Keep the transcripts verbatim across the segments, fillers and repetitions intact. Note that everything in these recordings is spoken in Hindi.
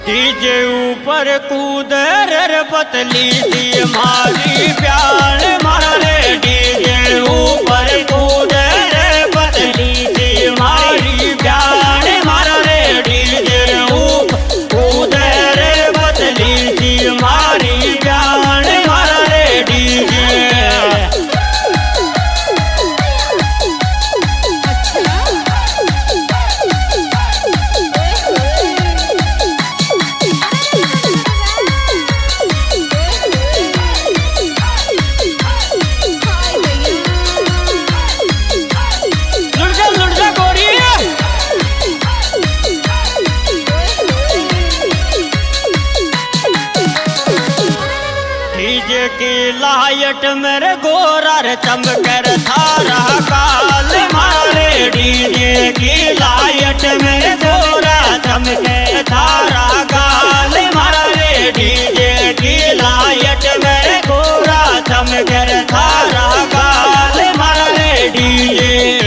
डीजे ऊपर कूदर रे पतली सी मारी प्यार मारा रे। डीजे ऊपर कूदर रे पतली सी मारी प्यार मारा रे। डीजे ऊपर कूदर रे पतली सी मारी प्यार मारा रे। डीजे डीजे की लाइट मेरे गोरा रे चमकर थारा काल मारे। डीजे की लाइट मेरे गोरा चमके थारा काल मारा रे। डीजे की लाइट मेरे गोरा चमकर थारा काल मारा रे। डीजे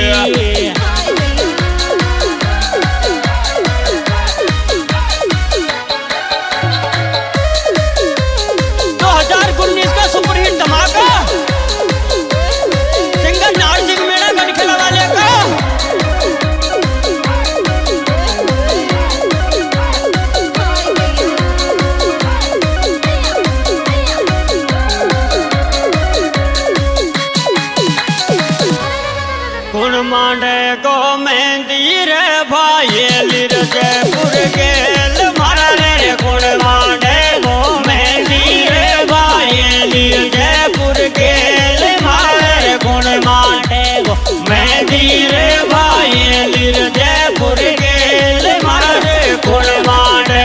गुण मांडे गो मेहंदी रे भाई लिर जयपुर गेल मारा रे। गुण मांडे गो मेहंदी रे भाई लिर जयपुर गेल मारा रे। गुण मांडे गो मेहंदी रे भाई लिर जयपुर गेल मारा रे। गुण मांडे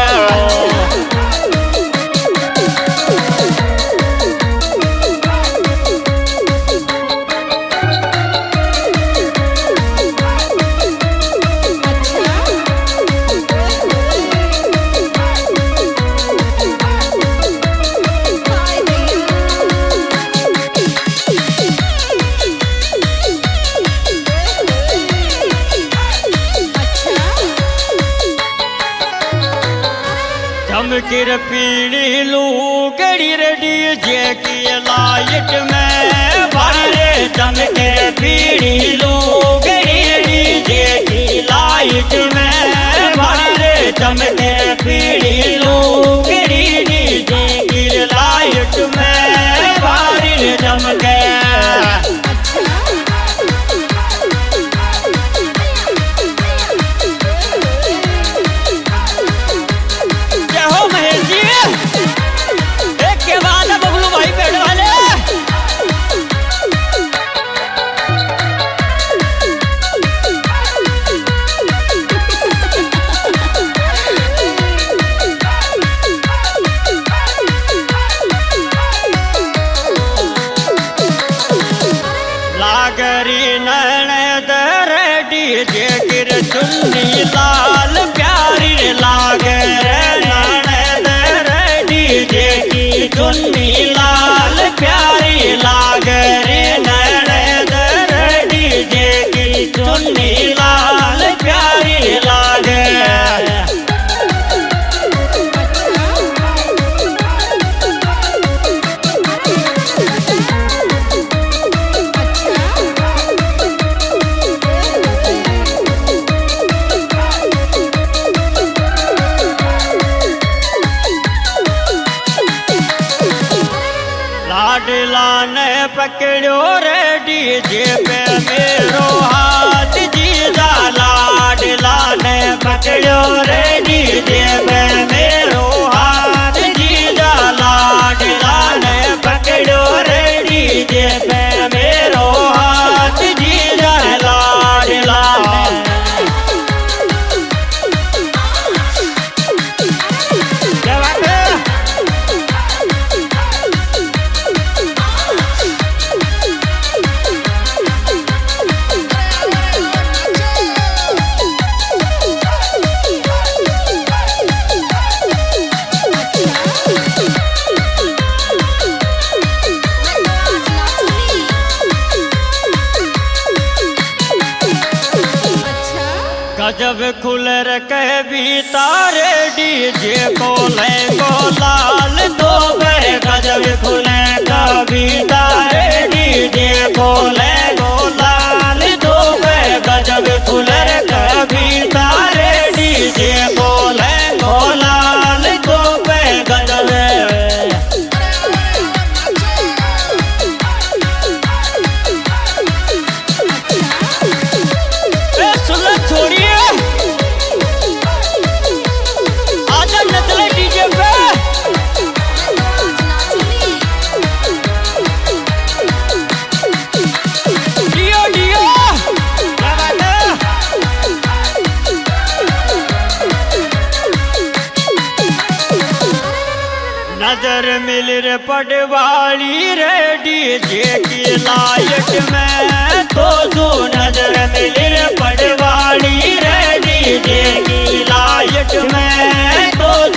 चमकिर पीड़ी लूकड़ी रे डीजे की लाइट में भारी रे। चमकिर पीड़ी लूकड़ी डीजे की लाइट में भारी रे। चमकिर पीड़ी लूकड़ी डीजे की लाइट में भारी रे। चमके लागरी नैन दर डीजे गिर चुन्नी लाल प्यारी रे। लागर नैन दर डीजे की चुन्नी लाल प्यारी। लागरी नैन दर डीजे की चुन्नी लाल प्यारी। लागर लाडला ने पकड़ो रे डीजे पे मेरो हाथ जीजा। लाडला ने पकड़ो रे डीजे पे मेरो हाथ जीजा। लाडला ने पकड़ो रे डीजे पे मेरो हाथ जीजा। लाडला खुल रखे भी तारे डीजे को ले को लाल दो बे गजब खुले कभी तारे डीजे को ले को लाल दो बे गजब खुल कभी तारे डीजे को ले को लाल दो बे गजब नजर मिल रे पटवाली रे डीजे की लाइट में तो जो नजर मिल रे पटवाली रे डीजे की लाइट में तो